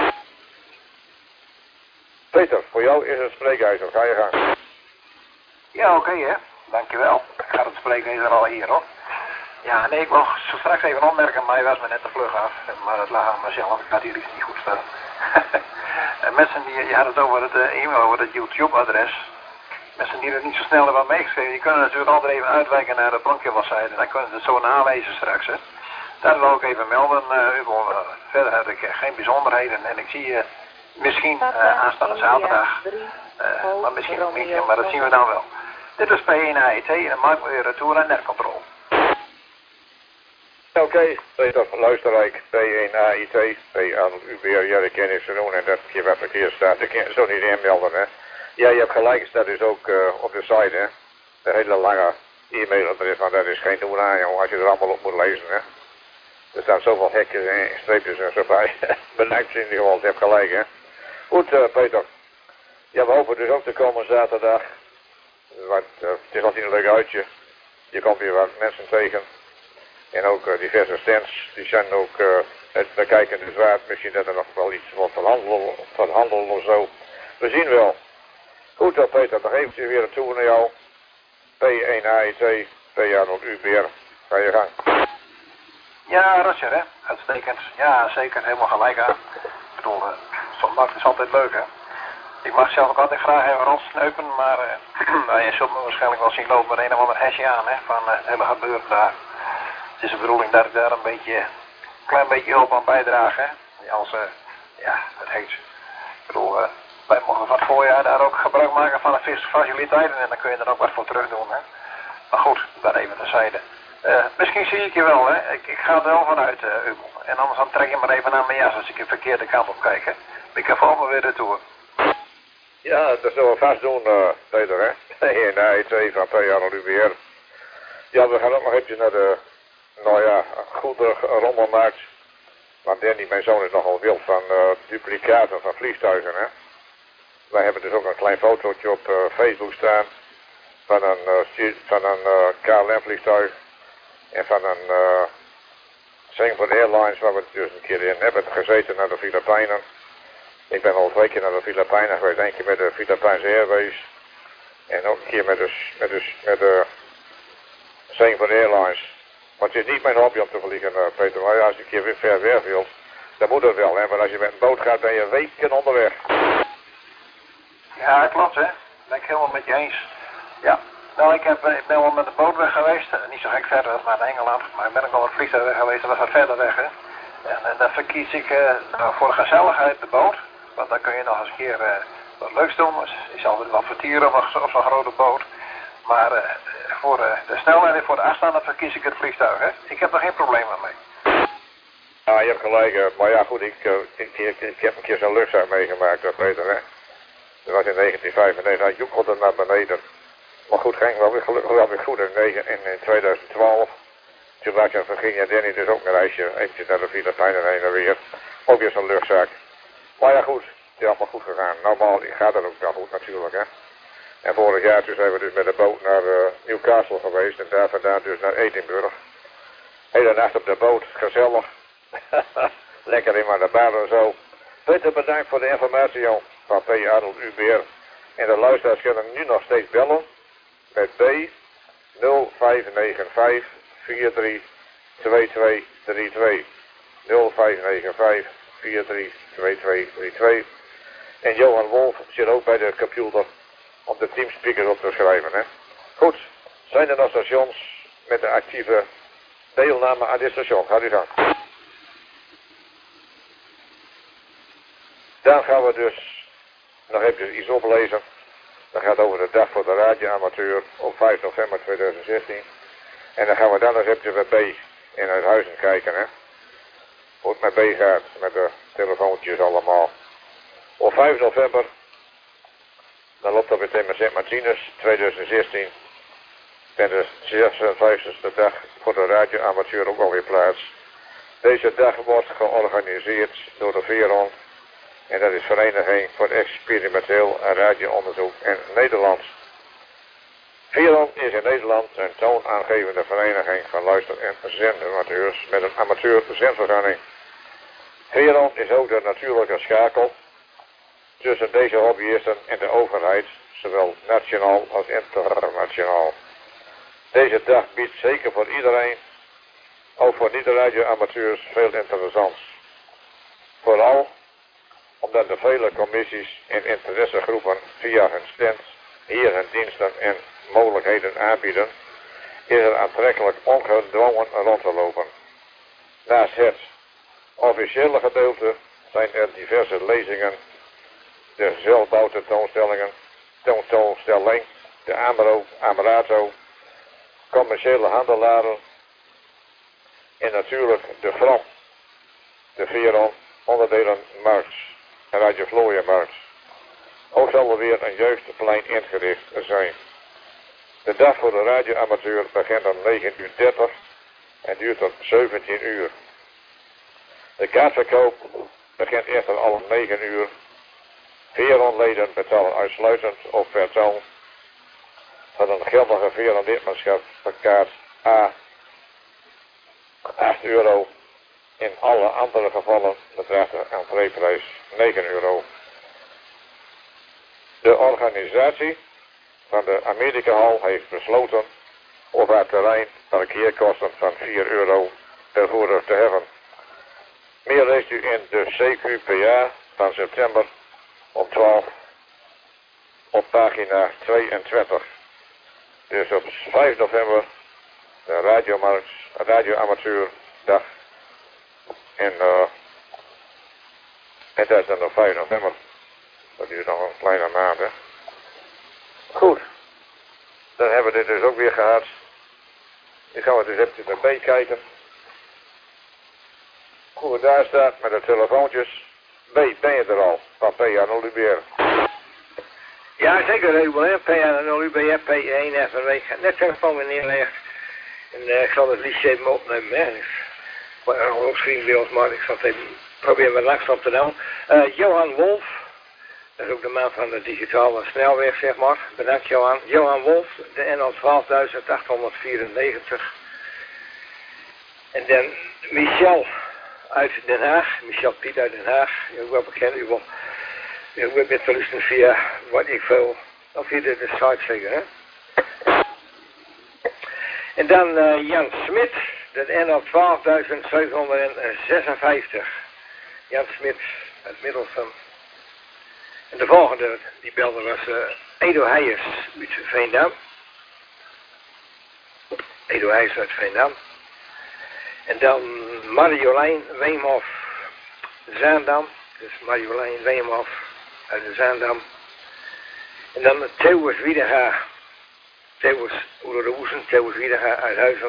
Peter, voor jou is het spreekijzer. Ga je gang. Ja, oké, hè. Dankjewel. Ik ga het spreekijzer al hier, hoor. Ja, nee, ik wil straks even opmerken, maar je was me net te vlug af. Maar dat lag aan mezelf. Ik had hier iets niet goed staan. Mensen die, je had het over het e-mail, over het YouTube-adres. Mensen die er niet zo snel hebben meegeschreven, die kunnen natuurlijk altijd even uitwijken naar de Bronkje-website. En dan kunnen ze het zo nalezen straks, hè. Dat wil ik even melden, Hugo. Verder heb ik geen bijzonderheden en ik zie je misschien aanstaande zaterdag. Maar misschien ook niet, maar dat zien we dan wel. Dit is P1AIT en dan maken we weer retour en netcontrole. Oké, Peter, luisterrijk, P1AIT, PA0UBR, ja, dat ken ik zo doen en dat je wat verkeerd staat, dat kan je zo niet inmelden, hè. Ja, je hebt gelijk, het staat dus ook op de site, hè. De hele lange e-mailadres, maar dat is geen doen aan, jongen, als je er allemaal op moet lezen, hè. Er staan zoveel hekjes en streepjes en zo bij. Bedankt in ieder geval, je hebt gelijk, hè. Goed, Peter. Ja, we hopen dus ook te komen zaterdag. Want, het is altijd een leuk uitje. Je komt weer wat mensen tegen. En ook diverse stands. Die zijn ook het bekijken dus waard. Misschien dat er nog wel iets wordt verhandelen of zo. We zien wel. Goed, Peter. Nog eventjes weer een tour naar jou. P1AIT, PA0UBR. Ga je gang. Ja, Roger, hè. Uitstekend. Ja, zeker. Helemaal gelijk aan. Ik bedoel, zondag is altijd leuk, hè. Ik mag zelf ook altijd graag even rondsneupen, maar je zult me waarschijnlijk wel zien lopen met een of ander hesje aan, hè, van het hele gebeuren daar. Het is de bedoeling dat ik daar een klein beetje hulp aan bijdraag, hè. Als, ja, het heet. Ik bedoel, wij mogen van het voorjaar daar ook gebruik maken van de faciliteiten en dan kun je er ook wat voor terug doen, hè. Maar goed, daar even terzijde. Misschien zie ik je wel, hè. Ik ga er wel vanuit, Hugo. En anders dan trek je maar even naar mijn jas als ik de verkeerde kant op kijk, hè. Ik ga voor me weer retour. Ja, dat zullen we vast doen, Peter, hè. Nee, AIT van PA0UBR. Ja, we gaan ook nog eventjes naar de, nou ja, goede rommelmarkt. Want Danny, mijn zoon, is nogal wild van duplicaten van vliegtuigen. Hè? Wij hebben dus ook een klein fotootje op Facebook staan van een KLM-vliegtuig en van een Singapore Airlines, waar we dus een keer in hebben gezeten naar de Filipijnen. Ik ben al 2 keer naar de Filipijnen geweest, 1 keer met de Philippines Airways en ook een keer met de Singapore Airlines. Maar het is niet mijn hobby om te vliegen, Peter, maar als je een keer weer ver weg wilt, dan moet dat wel, hè? Maar als je met een boot gaat, ben je weken onderweg. Ja, klopt, hè. Dat ben ik helemaal met je eens. Ja, nou, ik ben wel met de boot weg geweest. Niet zo gek verder als naar Engeland, maar ik ben ook wel met het vliegtuig weg geweest. Dat was wat verder weg, hè. En dan verkies ik voor de gezelligheid de boot. Want dan kun je nog eens een keer wat leuks doen. Dus je zal het wel vertieren op zo'n grote boot. Maar voor de snelheid en voor de afstand, dan verkies ik het vliegtuig, hè. Ik heb er geen problemen mee. Ja, je hebt gelijk, maar ja goed, ik heb een keer zo'n luchtvaart meegemaakt, dat Peter, hè. Dat was in 1995, hij joekelde naar beneden. Maar goed, ging wel weer goed in 2012. Toen was je van Virginia Danny dus ook een reisje, eventjes naar de Filipijnen heen en weer. Ook weer zo'n luchtzaak. Maar ja goed, het is allemaal goed gegaan. Normaal gaat dat ook wel goed natuurlijk, hè. En vorig jaar toen zijn we dus met de boot naar Newcastle geweest en daar vandaan dus naar Edinburgh. Hele nacht op de boot, gezellig. Lekker in maar de bar en zo. Peter, bedankt voor de informatie van P. Adel UBR. En de luisteraars kunnen nu nog steeds bellen met B 0595 432232 0595 432232. En Johan Wolf zit ook bij de computer om de teamspeakers op te schrijven. Hè? Goed, zijn er nog stations met de actieve deelname aan dit station? Gaat u gang. Dan gaan we dus nog even iets oplezen. Dat gaat over de dag voor de radioamateur op 5 november 2016. En dan gaan we dan nog even bij B in Uithuizen kijken, hè. Hoe het met B gaat, met de telefoontjes allemaal. Op 5 november, dan loopt dat weer met Sint Martinus 2016. En de 56e dag voor de radioamateur ook alweer plaats. Deze dag wordt georganiseerd door de VERON. En dat is Vereniging voor Experimenteel Radioonderzoek in Nederland. VERON is in Nederland een toonaangevende vereniging van luister- en zendamateurs met een amateur-zendvergunning. VERON is ook de natuurlijke schakel tussen deze hobbyisten en de overheid, zowel nationaal als internationaal. Deze dag biedt zeker voor iedereen, ook voor niet-radioamateurs, veel interessants. Vooral omdat de vele commissies en interessegroepen via hun stand hier hun diensten en mogelijkheden aanbieden, is het aantrekkelijk ongedwongen rond te lopen. Naast het officiële gedeelte zijn er diverse lezingen, de zelfbouwtentoonstelling, de Amarato, commerciële handelaren en natuurlijk de Vrom, de VERON, onderdelenmarkt en Radio Vlooienmarkt. Ook zal er weer een jeugdplein ingericht zijn. De dag voor de radioamateur begint om 9:30 en duurt tot 17 uur. De kaartverkoop begint eerst al om 9 uur. VERON-leden betalen uitsluitend op persoon van een geldige VERON-lidmaatschapskaart A 8 euro. In alle andere gevallen bedraagt de entreeprijs 9 euro. De organisatie van de Amerikahal heeft besloten op haar terrein parkeerkosten van 4 euro tegenwoordig te heffen. Meer leest u in de CQPA van september om 12 op pagina 22. Dus op 5 november de radioamateurdag. En dat is dan op 5 november. Dat is nog een kleine maand, hè. Goed. Dan hebben we dit dus ook weer gehad. Nu gaan we dus even naar B kijken. Hoe het daar staat met de telefoontjes. B, ben je er al? Van P aan Olivier. Ja, zeker, Ruben. P aan Olivier, P1 FNW. Net telefoon weer neerlegd. En ik zal het liedje even opnemen, hè. opschrijven bij ons, maar ik zal het even proberen wat langs op te doen. Johan Wolf, dat is ook de man van de digitale snelweg, zeg maar. Bedankt Johan. Johan Wolf, de NL 12.894. En dan Michel uit Den Haag, Michel Piet uit Den Haag, ook wel bekend, u bent met te luisteren via wat ik veel, of via de site zeggen, hè. En dan Jan Smit, de NL 12.756. Jan Smit uit Middelsum. En de volgende die belde was Edo Heijers uit Veendam. Edo Heijers uit Veendam. En dan Marjolein Weemhof Zaandam. Dus Marjolein Weemhof uit de Zaandam. En dan Theus Wiedega. Theus Oelerhoezen, Theus Wiedega uit Huizen.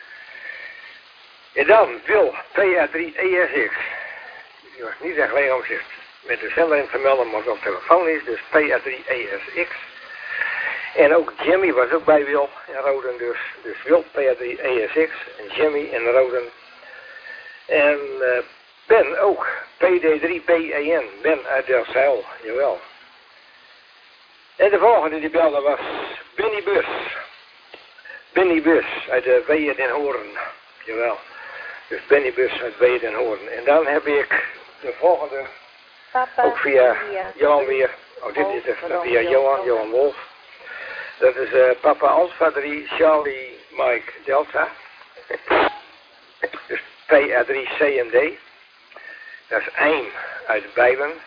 En dan Wil PA3ESX. Die was niet echt alleen om zich met de zender in te melden, maar op telefoon is. Dus PA3ESX. En ook Jimmy was ook bij Wil en Roden, dus Wil PA3ESX en Jimmy en Roden. En Ben ook, PD3PEN, Ben uit Delfzijl, jawel. En de volgende die belde was Benny Bus. Benny Bus uit de Weeën den Hoorn, jawel. Dus Benny Bus uit Weeën den Hoorn. En dan heb ik de volgende, Papa, ook via Johan weer. Oh, dit is via Johan Wolf. Dat is Papa Alpha 3 Charlie Mike Delta. Dus PA3 CMD. Dat is Eim uit Bijlen.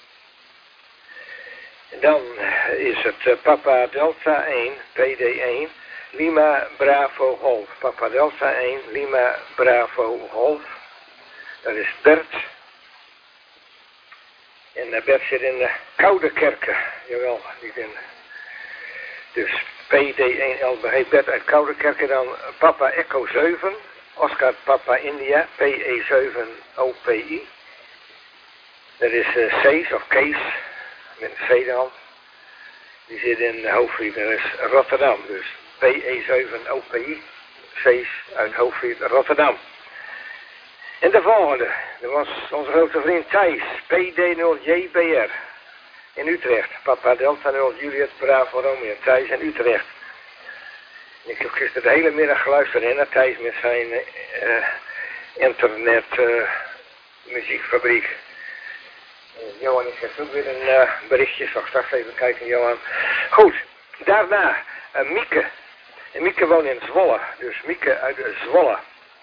En dan is het Papa Delta 1 PD1 Lima Bravo Golf. Papa Delta 1 Lima Bravo Golf. Dat is Bert. En Bert zit in de Koude Kerken. Jawel, die in. Dus PD1 LBG Bert uit Koude Kerken. Dan Papa Echo 7. Oscar Papa India. PE7 OPI. Dat is Cees of Kees. Met een C dan. Die zit in Hoofdvliet. Dat is Rotterdam. Dus PE7 OPI. Cees uit Hoofdvliet Rotterdam. En de volgende. Dat was onze grote vriend Thijs. PD0JBR. In Utrecht. Papa Delta 0 Juliet Bravo Romeo. Thijs in Utrecht. Ik heb gisteren de hele middag geluisterd naar Thijs met zijn internet muziekfabriek. Johan, ik heb ook weer een berichtje. Zal ik straks even kijken, Johan. Goed. Daarna Mieke. En Mieke woont in Zwolle. Dus Mieke uit Zwolle.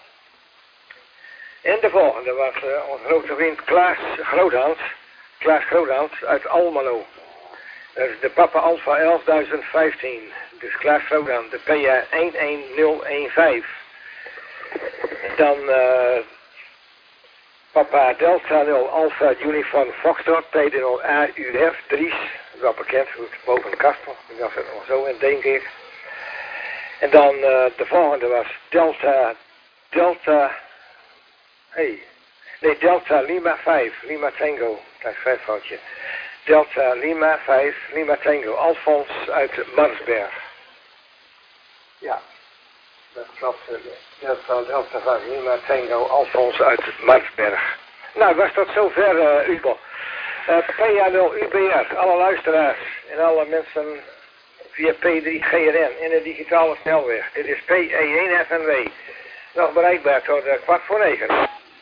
En de volgende was onze grote vriend Klaas Groothans. Klaas Groothans uit Almelo. Dat is de Papa Alpha 11.015. Dus Klaas Groothans, de PA 11015. Dan Papa Delta 0 Alpha Uniform Foxtrot PD0 AUF Dries. Dat is wel bekend, goed, boven de kastel. Dat zit nog zo in, denk ik. En dan de volgende was Delta Lima 5, Lima Tango, dat is 5 foutje. Delta Lima 5, Lima Tango, Alfons uit Marsberg. Ja, dat klopt. Delta 5, Lima Tango, Alfons uit Marsberg. Nou, was tot zover, Ubo. PA0 UBR, alle luisteraars en alle mensen via P3GRN in de digitale snelweg. Dit is PE1 FNW. Nog bereikbaar tot 8:45.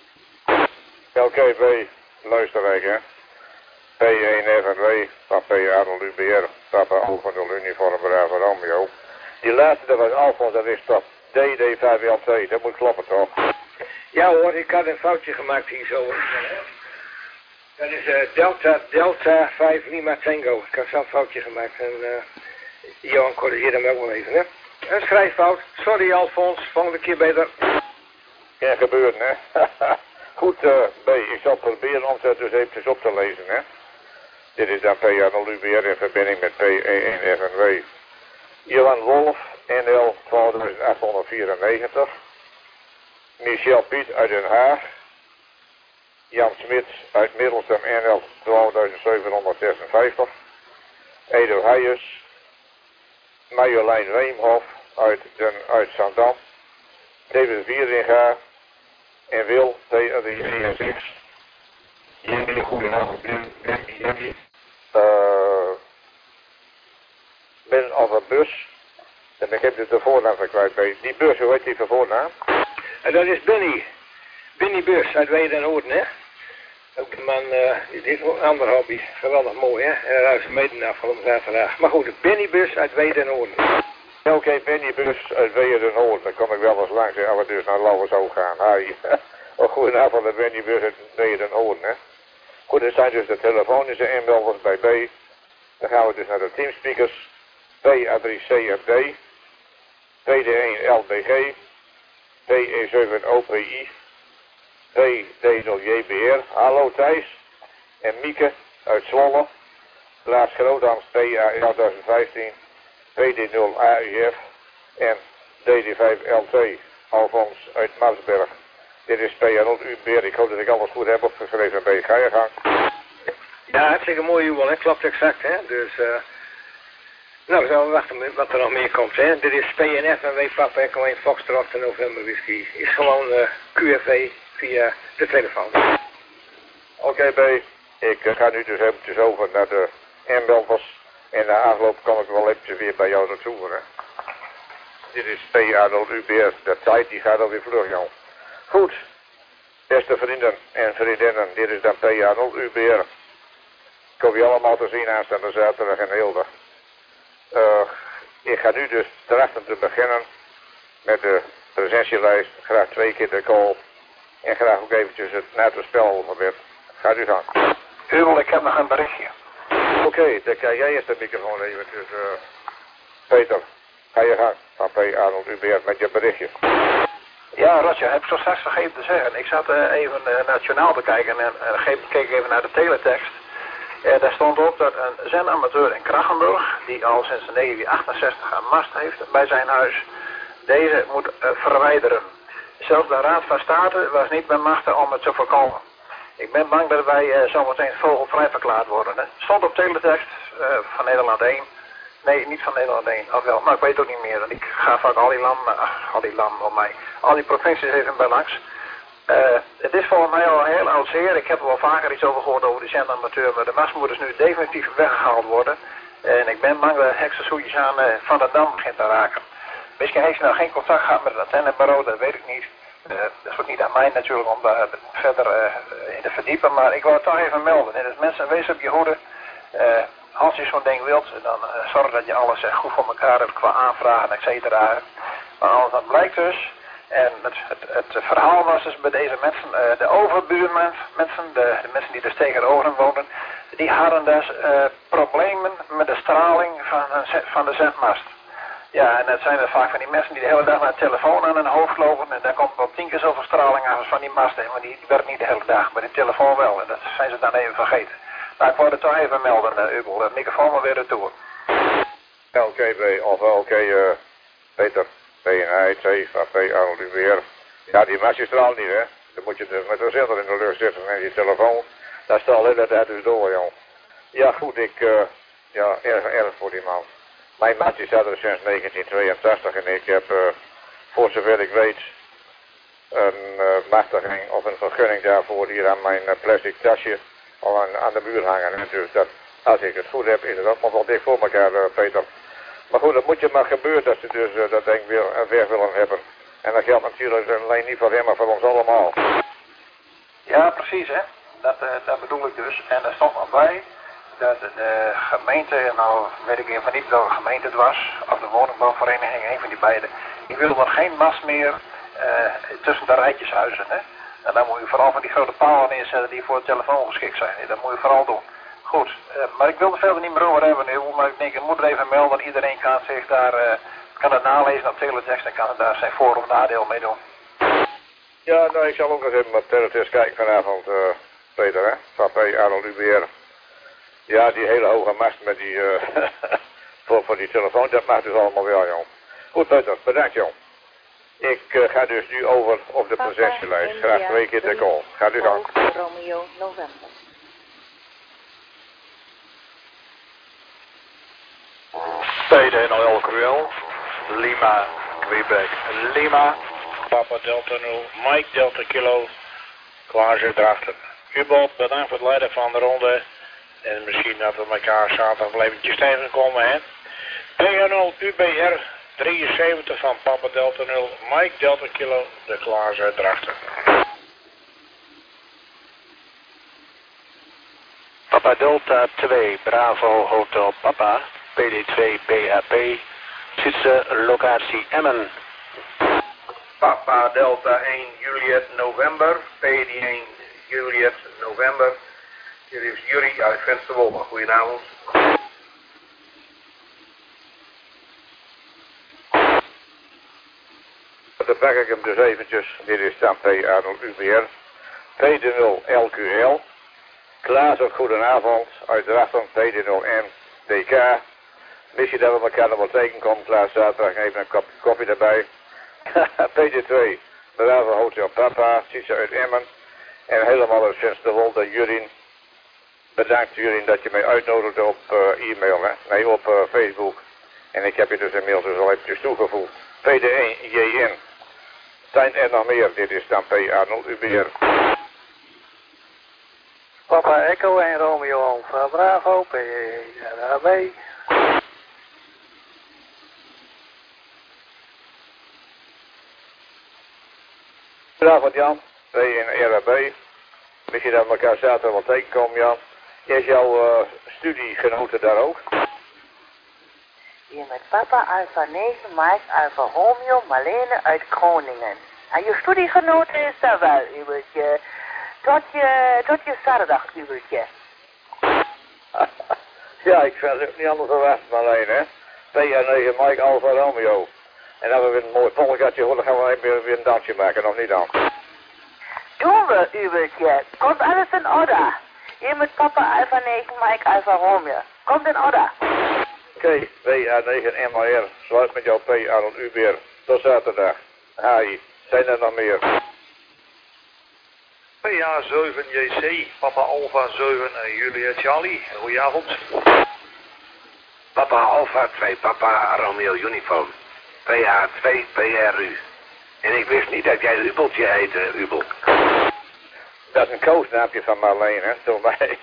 LKB, luisterrijk hè. P1 FNW, Papa Adel UBR, Papa Alpha 0 Uniform Bravo Romeo. Die laatste, dat was Alphons, dat is toch DD5LT, dat moet kloppen toch? Ja hoor, ik had een foutje gemaakt hier zo. Dat is Delta 5 Lima Tango. Ik had zelf een foutje gemaakt en Johan corrigeert hem ook wel even hè. Een schrijffout, sorry Alfons, volgende keer beter. Kan gebeuren hè. Goed, B, ik zal proberen om het dus eventjes op te lezen, hè. Dit is dan PA0 UBR in verbinding met PE1 FNW. Johan Wolf, NL 12.894. Michel Piet uit Den Haag. Jan Smits uit Middelsum, NL 12.756. Edo Heijers. Marjolein Weemhof uit Zandam. David Wieringa. en Wil, P3ESX. Jenny, goedenavond, Jenny. Ben op een bus. En ik heb dus de voornaam verkwijt bij. Die bus, hoe heet die voor voornaam? En dat is Benny. Benny Bus uit Weiden en Oorden, hè. Ook een man, die heeft ook een ander hobby. Geweldig mooi, hè. En hij is mede afgelopen zaterdag. Maar goed, Benny Bus uit Weiden en Oorden. Ja, oké, Benny Bus uit Weiden en Oorden. Dan kom ik wel eens langs als we dus naar Lauwershoog gaan. Hi. Oh, goedenavond, de Benny Bus uit Weiden en Oorden, hè. Goed, er zijn dus de telefonische inbelders bij B. Dan gaan we dus naar de teamspeakers. PA3CFD. PD1LBG. PE7OPI. PD0JBR. Hallo Thijs. En Mieke uit Zwolle. Laas Grootdams PA1015. PD0AUF. En DD5LT. Alfons uit Marsberg. Dit is PA0UBR. Ik hoop dat ik alles goed heb opgeschreven bij Ga je gang. Ja, hartstikke mooi, Johan, hè. Klopt exact, hè. Dus, nou, we zullen wachten wat er nog meer komt, hè. Dit is PNF en W Papa Echo 1 Foxtrot en November Whisky. Is gewoon QFV via de telefoon. Oké, B. Ik ga nu dus eventjes over naar de inbelders. En na afloop kom ik wel eventjes weer bij jou naartoe, hè. Dit is PA0UBR. De tijd die gaat alweer vlug, joh. Goed. Beste vrienden en vriendinnen, dit is dan PA0UBR. Ik hoop je allemaal te zien aanstaande zaterdag en heel dag. Ik ga nu dus trachten te beginnen met de presentielijst. Graag 2 keer de call. En graag ook eventjes het NATO-spelonderwerp. Gaat u gang. Hubel, ik heb nog een berichtje. Oké, dan krijg jij eerst de microfoon eventjes. Peter, ga je gang van PA0UBR met je berichtje. Ja, Roger, heb ik zo straks vergeten te zeggen. Ik zat even nationaal te kijken en keek even naar de teletext. Daar stond op dat een zendamateur in Krachenburg, die al sinds 1968 een mast heeft bij zijn huis, deze moet verwijderen. Zelfs de Raad van State was niet bij machten om het te voorkomen. Ik ben bang dat wij zometeen vogelvrij verklaard worden. Het stond op teletext van Nederland 1. Nee, niet van Nederland 1, of wel, maar ik weet ook niet meer. Ik ga vaak al die landen op mij, al die provincies even bij langs. Het is volgens mij al een heel oud zeer. Ik heb er wel vaker iets over gehoord over de zendamateur, maar de mast moet dus nu definitief weggehaald worden. En ik ben bang dat heksensoetjes aan Van der Dam begint te raken. Misschien heeft hij nou geen contact gehad met het antennebureau, dat weet ik niet. Dat is ook niet aan mij natuurlijk om daar verder in te verdiepen, maar ik wil het toch even melden. En dus mensen, wees op je hoede. Als je zo'n ding wilt, dan zorg dat je alles goed voor elkaar hebt qua aanvragen, et cetera. Maar anders dan blijkt dus, en het verhaal was dus bij deze mensen, de overbuurmensen, de mensen die dus tegenover wonen, die hadden dus problemen met de straling van de zendmast. Ja, en het zijn er vaak van die mensen die de hele dag naar de telefoon aan hun hoofd lopen en daar komt wel 10 keer zoveel straling aan als van die masten, maar die werkt niet de hele dag, maar de telefoon wel en dat zijn ze dan even vergeten. Maar ik wou het toch even melden, Ubel, de microfoon maar weer retour. Oké, Peter, PNIT van PA0UBR. Ja, die mast je straalt niet, hè. Dan moet je dus met een zender in de lucht zitten en je telefoon. Dat staat de hele tijd dus door, joh. Ja, goed, ja, erg voor die man. Mijn matje staat er sinds 1982 en ik heb, voor zover ik weet, een machtiging of een vergunning daarvoor hier aan mijn plastic tasje al aan de muur hangen. En dus dat, als ik het goed heb, is het allemaal wel dik voor elkaar, Peter. Maar goed, dat moet je maar gebeuren dat ze dus dat ding weer weg willen hebben. En dat geldt natuurlijk alleen niet voor hem, maar voor ons allemaal. Ja, precies, hè. Dat bedoel ik dus. En er stond nog bij dat de gemeente, nou weet ik even niet welke gemeente het was, of de woningbouwvereniging, een van die beide, die wilde er geen mast meer tussen de rijtjeshuizen, hè. En dan moet je vooral van die grote palen neerzetten die voor de telefoon geschikt zijn. Dat moet je vooral doen. Goed, maar ik wil er verder niet meer over hebben nu, maar ik denk, ik moet er even melden, iedereen kan zich daar, kan het nalezen op teletext en kan er daar zijn voor- of nadeel mee doen. Ja, nou, ik zal ook nog even op teletext kijken vanavond, Peter, hè, van PA0UBR. Ja, die hele hoge mast met die, voor die telefoon, dat mag dus allemaal wel, joh. Goed, Peter, bedankt, joh. Ik ga dus nu over op de presentielijst. Graag 2 keer de call. Gaat u gang. Romeo November. PD0 Cruel, Lima, Quebec, Lima, Papa Delta 0, Mike Delta Kilo, klaar zit erachter. Ubel, bedankt voor het leiden van de ronde. En misschien dat we elkaar zaterdag wel eventjes tegenkomen, hè. PA0 UBR 73 van Papa Delta 0, Mike Delta Kilo, de klaar zit erachter. Papa Delta 2, Bravo Hotel Papa, PD2 BAP, Zwitser locatie Emmen. Papa Delta 1 Juliet November, PD1 Juliet November. Hier is Jury uit Vensterwolde. Goedenavond. Dan pak ik hem dus eventjes. Dit is dan PA0 UBR. PD0 LQL. Klaas, ook goedenavond. Uiteraard van PD0 MDK. Misschien dat we elkaar nog wel tegenkomen. Klaas, zaterdag even een kopje koffie erbij. PD2, Bravo Hotel Papa, Sietse uit Emmen. En helemaal uit Vensterwolde, Jurien. Bedankt Jurien dat je mij uitnodigde op e-mail, hè? Nee, op Facebook. En ik heb je dus inmiddels dus al eventjes toegevoegd. PD1 JN. Zijn er nog meer? Dit is dan PA0 UBR. Papa Echo en Romeo Alpha Bravo, PAB. Goedenavond Jan, P en RAB. Misschien dat we elkaar zaterdag wel tegenkomen Jan. Is jouw studiegenoten daar ook? Hier met Papa Alpha 9 Mike Alpha Romeo Marlene uit Groningen. En je studiegenoten is daar wel, Ubertje. Tot je zaterdag, Ubertje. Ja, ik vind het niet anders verwacht, Marlene, hè. PA9 Mike Alpha Romeo. En dan we weer een mooi polkatje horen, dan gaan we even weer een dansje maken, nog niet dan. Doen we, Ubertje. Komt alles in orde. Hier met Papa Alpha 9 Mike Alpha Romeo. Komt in orde. Oké, PA9 MAR, sluit met jouw PA0 UBR. Tot zaterdag. Hai, zijn er nog meer? PA7JC, Papa Alpha 7 en Juliet Charlie. Goedenavond. Papa Alpha 2, Papa Romeo Uniform. PA2 PRU. En ik wist niet dat jij Ubeltje heette, Ubel. Dat is een koosnaampje van Marleen, hè, door mij.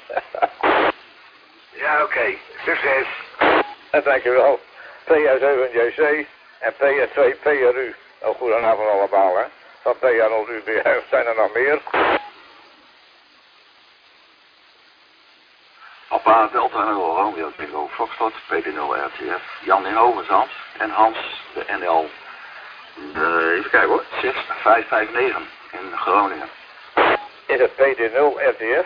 Ja, oké. Succes. En dankjewel. PA7JC en PA2 PRU. Oh, goedenavond allemaal, hè. Van PA0 UBR. Zijn er nog meer? Papa Delta 0 Romeo Tango Foxtrot, PD0 RTF, Jan in Hoogezand en Hans, de NL, even kijken hoor, 6559 in Groningen. Is het PD0 RTF?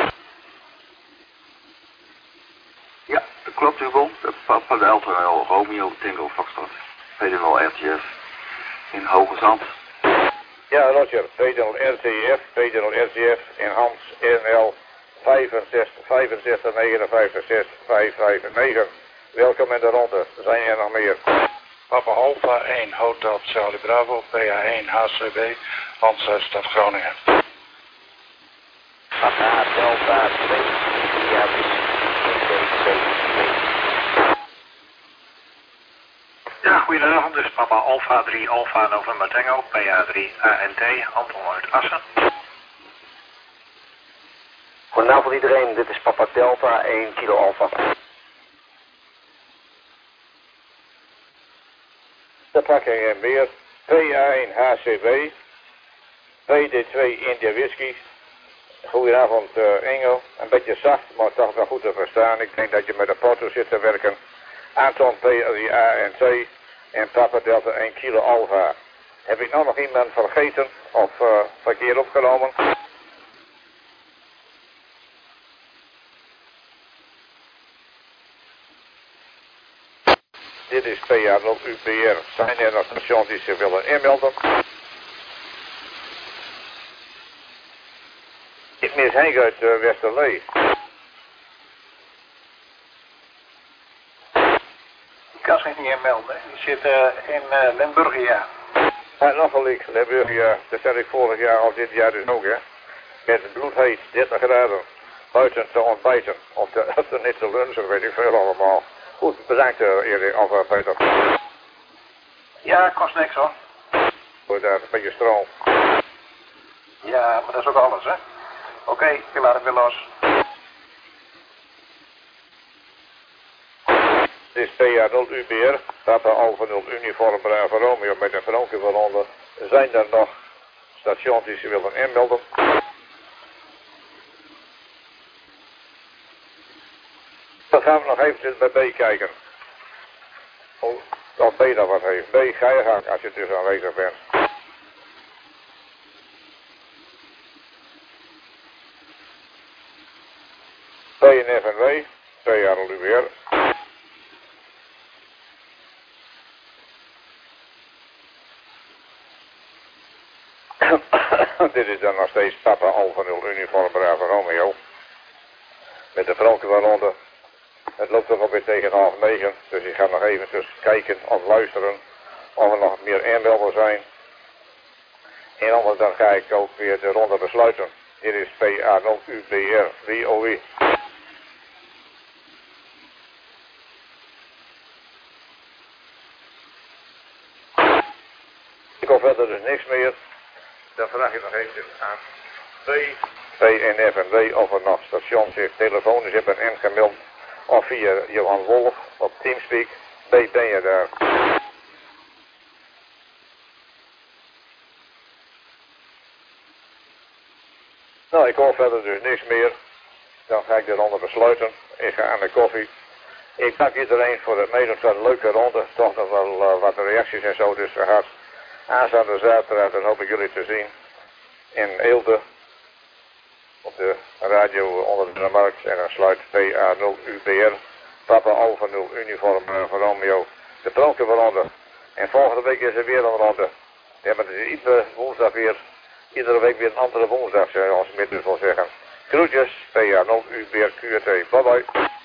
Ja, dat klopt Hugo. Papa Delta 0 Romeo Tango Foxtrot, PD0 RTF in Hoogezand. Ja, Roger, PD0 RTF, PD0 RTF in Hans, NL. 65, 65, 59, 6, 5, 5, 9. Welkom in de ronde. Zijn er nog meer? Papa Alpha 1 Hotel Charlie Bravo, PA1 HCB, Hans uit Stad Groningen. Papa Delta 2, Ja, goedenavond. Dus Papa Alpha 3 Alpha November Tango, PA3 ANT, Anton uit Assen. Goedenavond iedereen, dit is Papa Delta 1 Kilo Alpha. Dan pak ik meer. PA1 HCB, PD2 India Whisky. Goedenavond Engel. Een beetje zacht, maar toch wel goed te verstaan. Ik denk dat je met de porto zit te werken. Anton P3 ANT en Papa Delta 1 Kilo Alpha. Heb ik nou nog iemand vergeten of verkeerd opgenomen? Dit is PA0 UBR. Zijn er nog stations die zich willen inmelden? Ik mis Henk uit Westerlee. Ik kan zich niet inmelden. Die zit in Limburgia. Ja, nog een leek, Limburgia. Dat zei ik vorig jaar of dit jaar dus ook, hè. Met bloedheet, 30 graden. Buiten te ontbijten. Of te niet te lunchen, weet ik veel allemaal. Goed, bedankt Erik, of Peter. Ja, kost niks hoor. Voor daar een beetje stroom. Ja, maar dat is ook alles, hè? Oké, ik laat het weer los. Dit is PA0 UBR, Papa Alpha 0 Uniform Bravo Romeo met een Franke waaronder. Zijn er nog stations die ze willen inmelden? Dan gaan we nog eventjes bij B kijken. Oh, dat B dan wat heeft. B, ga je gang als je dus aanwezig bent. B en FNW, PA0 UBR. Dit is dan nog steeds Papa Alpha 0 Uniform Bravo Romeo. Met de Franke waaronder. Het loopt toch alweer tegen 8:30, dus ik ga nog even kijken of luisteren of er nog meer inbeelden zijn. En anders dan ga ik ook weer de ronde besluiten. Hier is PA0 UBR WOE. Ik hoor verder dus niks meer. Dan vraag ik nog even aan B en FNW of er nog stations zich telefonisch hebben ingemeld. Of via Johan Wolf op Teamspeak. B, ben je daar? Nou, ik hoor verder dus niks meer. Dan ga ik de ronde besluiten. Ik ga aan de koffie. Ik dank iedereen voor het meedoen van een leuke ronde. Toch nog wel wat reacties en zo. Dus we gaan aanstaande zaterdag, dan hoop ik jullie te zien in Eelde. Op de radio onder de markt. En dan sluit PA0 UBR. Papa Alpha 0 Uniform van Romeo. De Franke ronde. En volgende week is er weer een ronde. Ja, maar het is iedere woensdag weer. Iedere week weer een andere woensdag, zou je ons midden wil zeggen. Groetjes, PA0 UBR QT. Bye bye.